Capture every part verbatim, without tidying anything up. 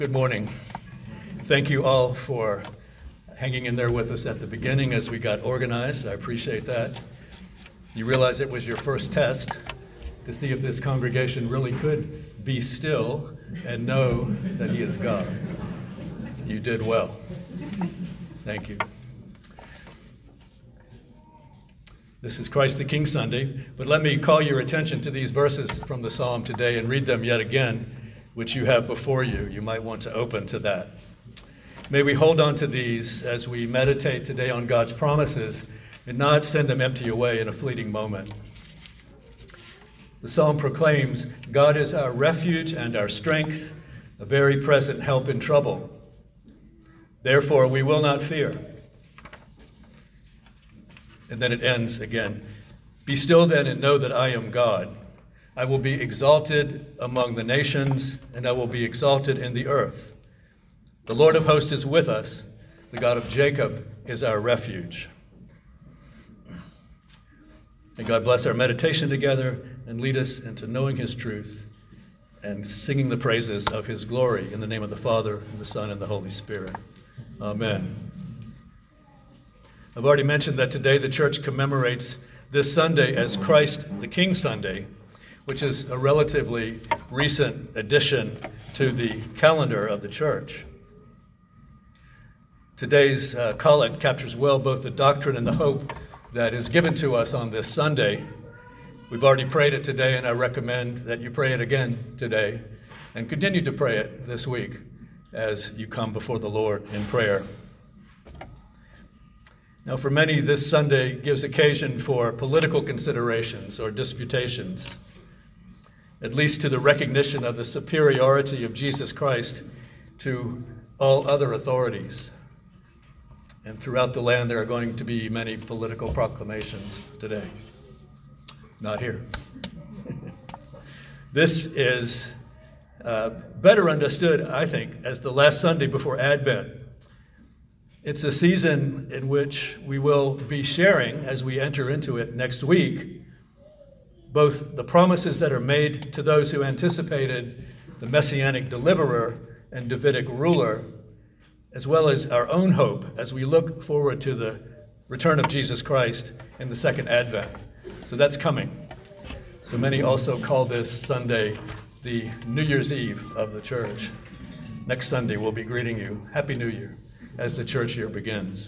Good morning. Thank you all for hanging in there with us at the beginning as we got organized. I appreciate that. You realize it was your first test to see if this congregation really could be still and know that He is God. You did well. Thank you. This is Christ the King Sunday, but let me call your attention to these verses from the Psalm today and read them yet again, which you have before you. You might want to open to that. May we hold on to these as we meditate today on God's promises and not send them empty away in a fleeting moment. The Psalm proclaims, God is our refuge and our strength, a very present help in trouble. Therefore, we will not fear. And then it ends again. Be still then and know that I am God. I will be exalted among the nations, and I will be exalted in the earth. The Lord of hosts is with us. The God of Jacob is our refuge. May God bless our meditation together and lead us into knowing His truth and singing the praises of His glory in the name of the Father, and the Son, and the Holy Spirit. Amen. I've already mentioned that today the church commemorates this Sunday as Christ the King Sunday, which is a relatively recent addition to the calendar of the church. Today's uh, collect captures well both the doctrine and the hope that is given to us on this Sunday. We've already prayed it today, and I recommend that you pray it again today and continue to pray it this week as you come before the Lord in prayer. Now, for many, this Sunday gives occasion for political considerations or disputations, at least to the recognition of the superiority of Jesus Christ to all other authorities. And throughout the land, there are going to be many political proclamations today. Not here. This is uh, better understood, I think, as the last Sunday before Advent. It's a season in which we will be sharing, as we enter into it next week, both the promises that are made to those who anticipated the Messianic deliverer and Davidic ruler, as well as our own hope as we look forward to the return of Jesus Christ in the second advent. So that's coming. So many also call this Sunday the New Year's Eve of the church. Next Sunday we'll be greeting you Happy New Year as the church year begins.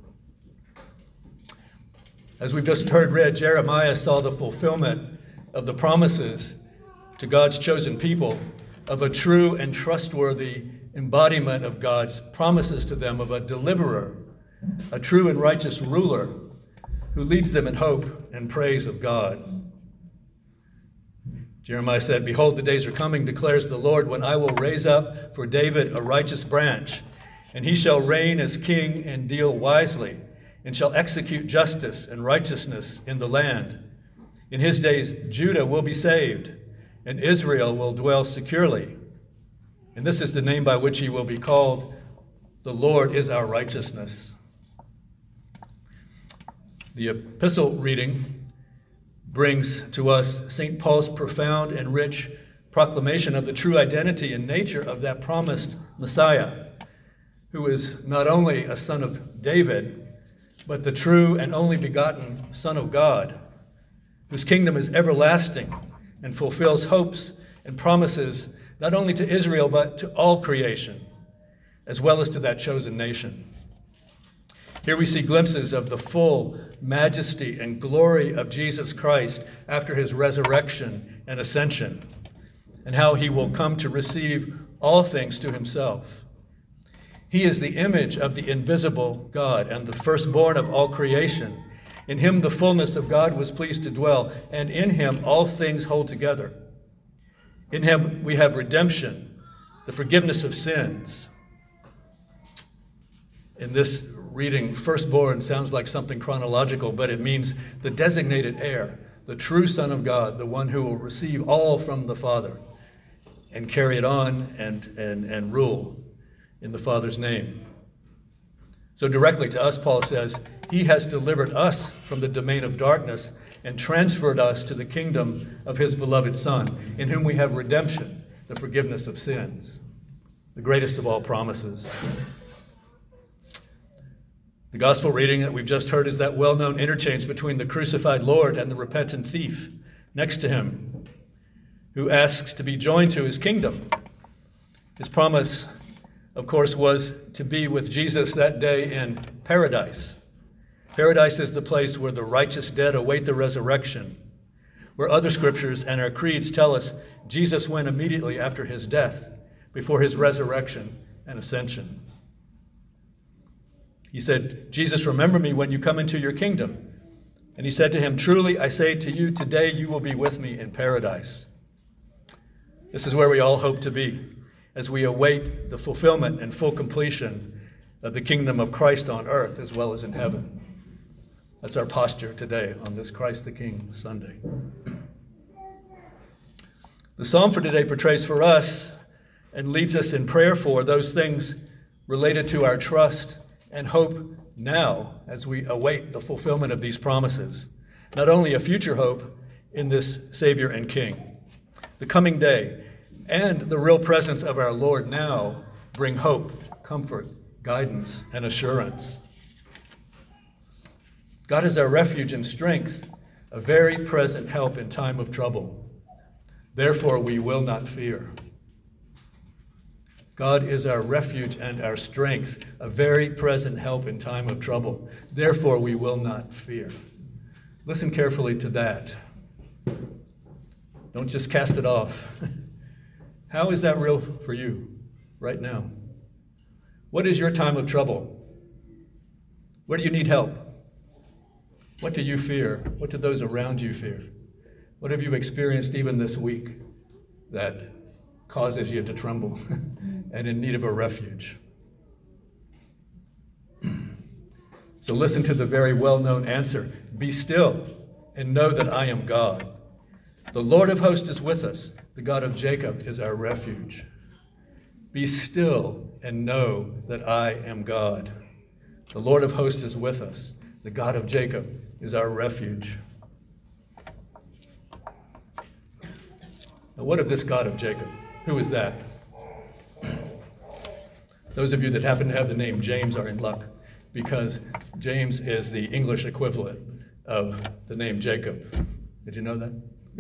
As we've just heard read, Jeremiah saw the fulfillment of the promises to God's chosen people of a true and trustworthy embodiment of God's promises to them of a deliverer, a true and righteous ruler who leads them in hope and praise of God. Jeremiah said, Behold, the days are coming, declares the Lord, when I will raise up for David a righteous branch, and he shall reign as king and deal wisely, and shall execute justice and righteousness in the land. In his days, Judah will be saved, and Israel will dwell securely. And this is the name by which he will be called, the Lord is our righteousness. The epistle reading brings to us Saint Paul's profound and rich proclamation of the true identity and nature of that promised Messiah, who is not only a son of David, but the true and only begotten Son of God, whose kingdom is everlasting and fulfills hopes and promises not only to Israel, but to all creation, as well as to that chosen nation. Here we see glimpses of the full majesty and glory of Jesus Christ after his resurrection and ascension, and how he will come to receive all things to himself. He is the image of the invisible God and the firstborn of all creation. In him the fullness of God was pleased to dwell, and in him all things hold together. In him we have redemption, the forgiveness of sins. In this reading, firstborn sounds like something chronological, but it means the designated heir, the true Son of God, the one who will receive all from the Father and carry it on and, and, and rule in the Father's name. So directly to us, Paul says, he has delivered us from the domain of darkness and transferred us to the kingdom of his beloved Son, in whom we have redemption, the forgiveness of sins. the greatest of all promises. The gospel reading that we've just heard is that well-known interchange between the crucified Lord and the repentant thief next to him, who asks to be joined to his kingdom. His promise, of course, was to be with Jesus that day in paradise. Paradise is the place where the righteous dead await the resurrection, where other scriptures and our creeds tell us Jesus went immediately after his death, before his resurrection and ascension. He said, Jesus, remember me when you come into your kingdom. And he said to him, truly, I say to you, today you will be with me in paradise. This is where we all hope to be as we await the fulfillment and full completion of the kingdom of Christ on earth as well as in heaven. That's our posture today on this Christ the King Sunday. The psalm for today portrays for us and leads us in prayer for those things related to our trust and hope now as we await the fulfillment of these promises. Not only a future hope in this Savior and King, the coming day and the real presence of our Lord now bring hope, comfort, guidance, and assurance. God is our refuge and strength, a very present help in time of trouble. Therefore, we will not fear. God is our refuge and our strength, a very present help in time of trouble. Therefore, we will not fear. Listen carefully to that. Don't just cast it off. How is that real for you right now? What is your time of trouble? Where do you need help? What do you fear? What do those around you fear? What have you experienced even this week that causes you to tremble and in need of a refuge? So listen to the very well-known answer. Be still and know that I am God. The Lord of hosts is with us. The God of Jacob is our refuge. Be still and know that I am God. The Lord of hosts is with us. The God of Jacob is our refuge. Now, what of this God of Jacob? Who is that? Those of you that happen to have the name James are in luck, because James is the English equivalent of the name Jacob. Did you know that?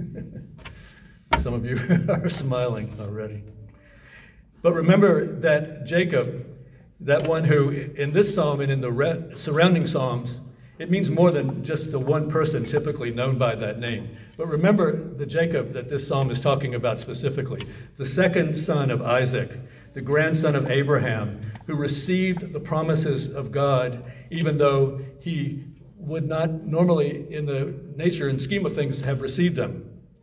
Some of you are smiling already. But remember that Jacob, that one who in this psalm and in the re- surrounding psalms, it means more than just the one person typically known by that name. But remember the Jacob that this psalm is talking about specifically, the second son of Isaac, the grandson of Abraham, who received the promises of God, even though he would not normally, in the nature and scheme of things, have received them.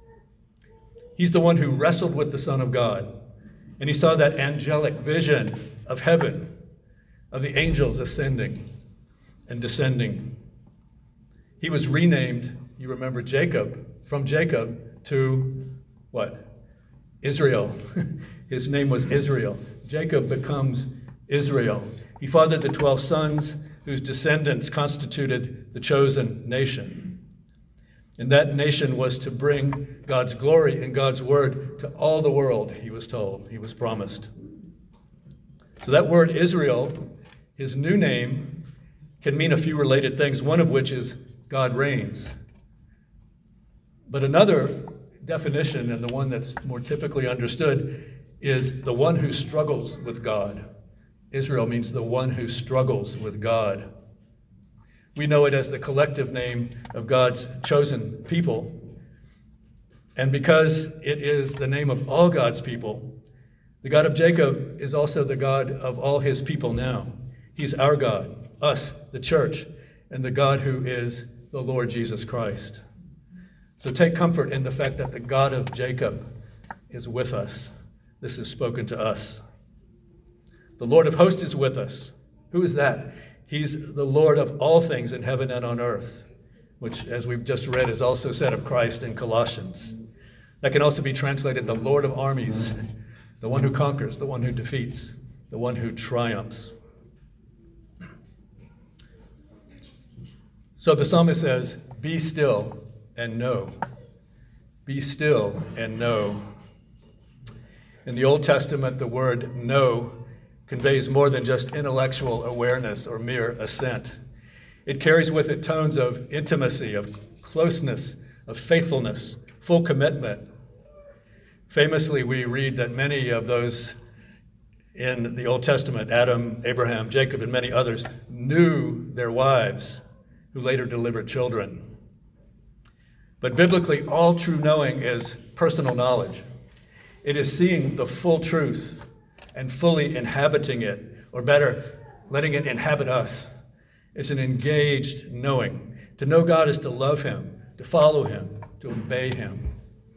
He's the one who wrestled with the Son of God, and he saw that angelic vision of heaven, of the angels ascending and descending. He was renamed, you remember Jacob, from Jacob to what? Israel. His name was Israel. Jacob becomes Israel. He fathered the twelve sons whose descendants constituted the chosen nation. And that nation was to bring God's glory and God's word to all the world, he was told, he was promised. So that word Israel, his new name, can mean a few related things, one of which is God reigns. But another definition, and the one that's more typically understood, is the one who struggles with God. Israel means the one who struggles with God. We know it as the collective name of God's chosen people. And because it is the name of all God's people, the God of Jacob is also the God of all his people now. He's our God, us, the church, and the God who is the Lord Jesus Christ. So take comfort in the fact that the God of Jacob is with us. This is spoken to us. The Lord of hosts is with us. Who is that? He's the Lord of all things in heaven and on earth, which, as we've just read, is also said of Christ in Colossians. That can also be translated the Lord of armies, the one who conquers, the one who defeats, the one who triumphs. So the psalmist says, be still and know. Be still and know. In the Old Testament, the word know conveys more than just intellectual awareness or mere assent. It carries with it tones of intimacy, of closeness, of faithfulness, full commitment. Famously, we read that many of those in the Old Testament, Adam, Abraham, Jacob, and many others, knew their wives, who later delivered children. But biblically, all true knowing is personal knowledge. It is seeing the full truth and fully inhabiting it, or better, letting it inhabit us. It's an engaged knowing. To know God is to love him, to follow him, to obey him.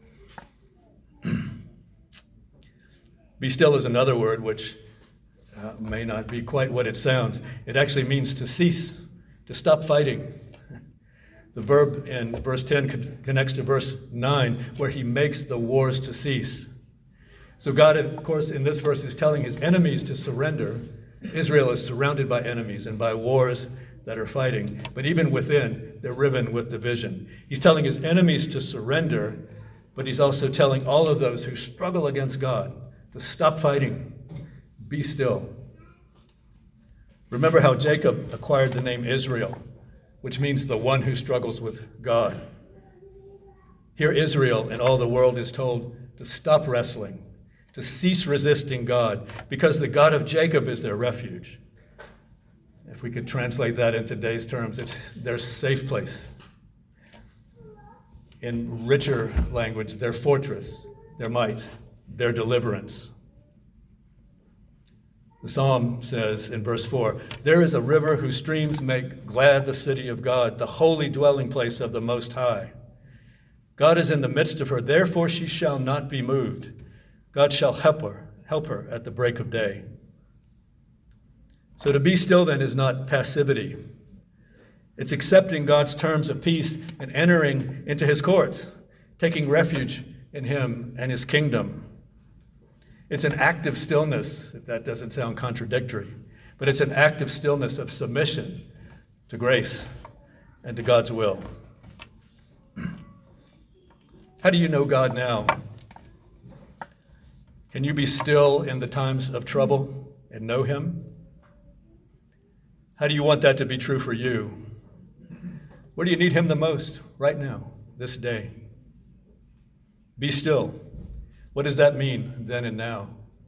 Be still is another word which uh, may not be quite what it sounds. It actually means to cease, to stop fighting. The verb in verse ten con- connects to verse nine, where he makes the wars to cease. So God, of course, in this verse is telling his enemies to surrender. Israel is surrounded by enemies and by wars that are fighting. But even within, they're riven with division. He's telling his enemies to surrender, but he's also telling all of those who struggle against God to stop fighting, be still. Remember how Jacob acquired the name Israel, which means the one who struggles with God. Here Israel and all the world is told to stop wrestling, to cease resisting God, because the God of Jacob is their refuge. If we could translate that in today's terms, it's their safe place. In richer language, their fortress, their might, their deliverance. The psalm says in verse four, "There is a river whose streams make glad the city of God, the holy dwelling place of the Most High. God is in the midst of her, therefore she shall not be moved. God shall help her, help her at the break of day." So to be still then is not passivity. It's accepting God's terms of peace and entering into his courts, taking refuge in him and his kingdom. It's an active stillness, if that doesn't sound contradictory, but it's an active stillness of submission to grace and to God's will. How do you know God now? Can you be still in the times of trouble and know him? How do you want that to be true for you? Where do you need him the most right now, this day? Be still. What does that mean then and now?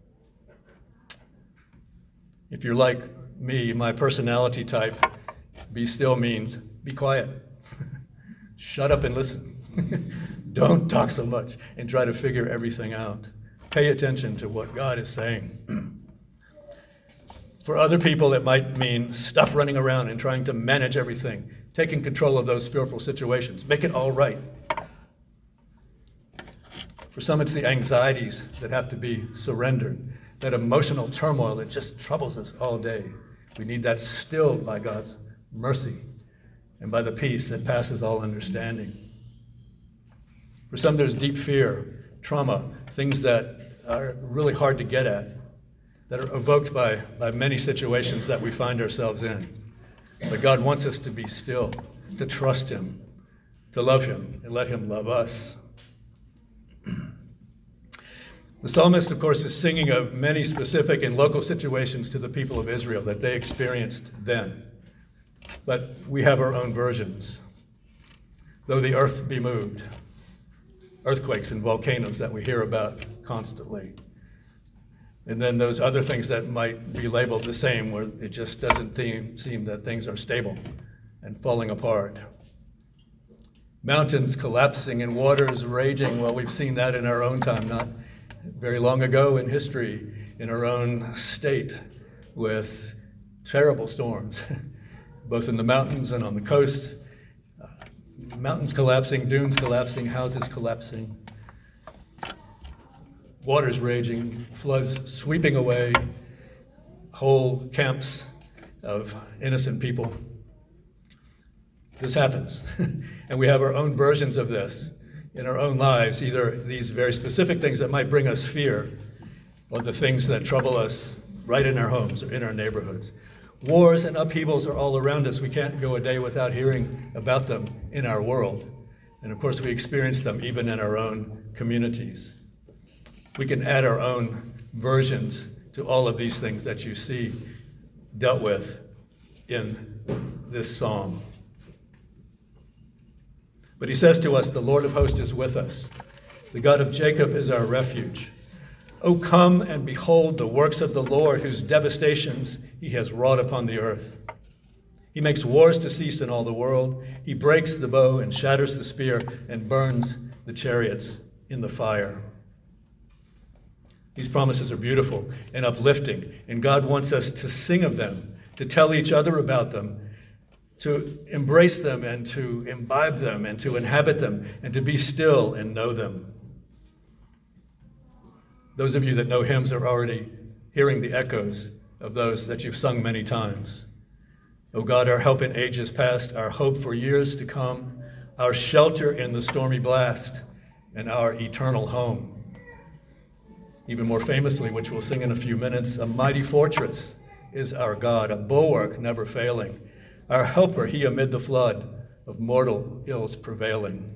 If you're like me, my personality type, be still means be quiet. Shut up and listen. Don't talk so much and try to figure everything out. Pay attention to what God is saying. For other people, it might mean stop running around and trying to manage everything, taking control of those fearful situations, make it all right. For some, it's the anxieties that have to be surrendered, that emotional turmoil that just troubles us all day. We need that stilled by God's mercy and by the peace that passes all understanding. For some, there's deep fear, trauma, things that are really hard to get at, that are evoked by, by many situations that we find ourselves in. But God wants us to be still, to trust him, to love him, and let him love us. The psalmist, of course, is singing of many specific and local situations to the people of Israel that they experienced then. But we have our own versions. Though the earth be moved, earthquakes and volcanoes that we hear about constantly. And then those other things that might be labeled the same, where it just doesn't seem, seem that things are stable and falling apart. Mountains collapsing and waters raging, well, we've seen that in our own time, not very long ago in history, in our own state, with terrible storms, both in the mountains and on the coasts. Uh, mountains collapsing, dunes collapsing, houses collapsing, waters raging, floods sweeping away whole camps of innocent people. This happens, and we have our own versions of this in our own lives, either these very specific things that might bring us fear, or the things that trouble us right in our homes or in our neighborhoods. Wars and upheavals are all around us. We can't go a day without hearing about them in our world. And of course, we experience them even in our own communities. We can add our own versions to all of these things that you see dealt with in this psalm. But he says to us, the Lord of hosts is with us. The God of Jacob is our refuge. O come and behold the works of the Lord, whose devastations he has wrought upon the earth. He makes wars to cease in all the world. He breaks the bow and shatters the spear and burns the chariots in the fire. These promises are beautiful and uplifting, and God wants us to sing of them, to tell each other about them, to embrace them and to imbibe them and to inhabit them and to be still and know them. Those of you that know hymns are already hearing the echoes of those that you've sung many times. O God, our help in ages past, our hope for years to come, our shelter in the stormy blast, and our eternal home. Even more famously, which we'll sing in a few minutes, a mighty fortress is our God, a bulwark never failing, our helper, he amid the flood of mortal ills prevailing.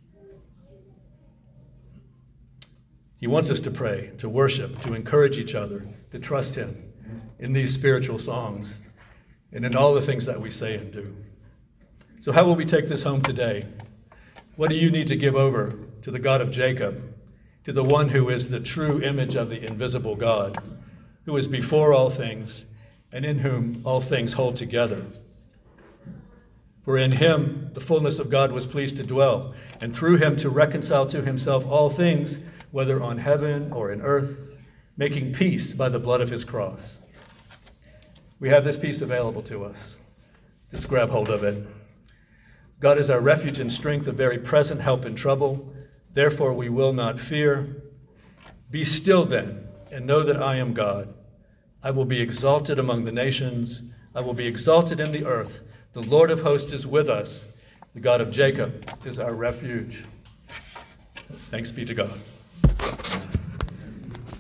He wants us to pray, to worship, to encourage each other, to trust him in these spiritual songs and in all the things that we say and do. So how will we take this home today? What do you need to give over to the God of Jacob, to the one who is the true image of the invisible God, who is before all things and in whom all things hold together? For in him the fullness of God was pleased to dwell, and through him to reconcile to himself all things, whether on heaven or in earth, making peace by the blood of his cross. We have this peace available to us. Just grab hold of it. God is our refuge and strength, a very present help in trouble. Therefore we will not fear. Be still then, and know that I am God. I will be exalted among the nations. I will be exalted in the earth. The Lord of hosts is with us. The God of Jacob is our refuge. Thanks be to God.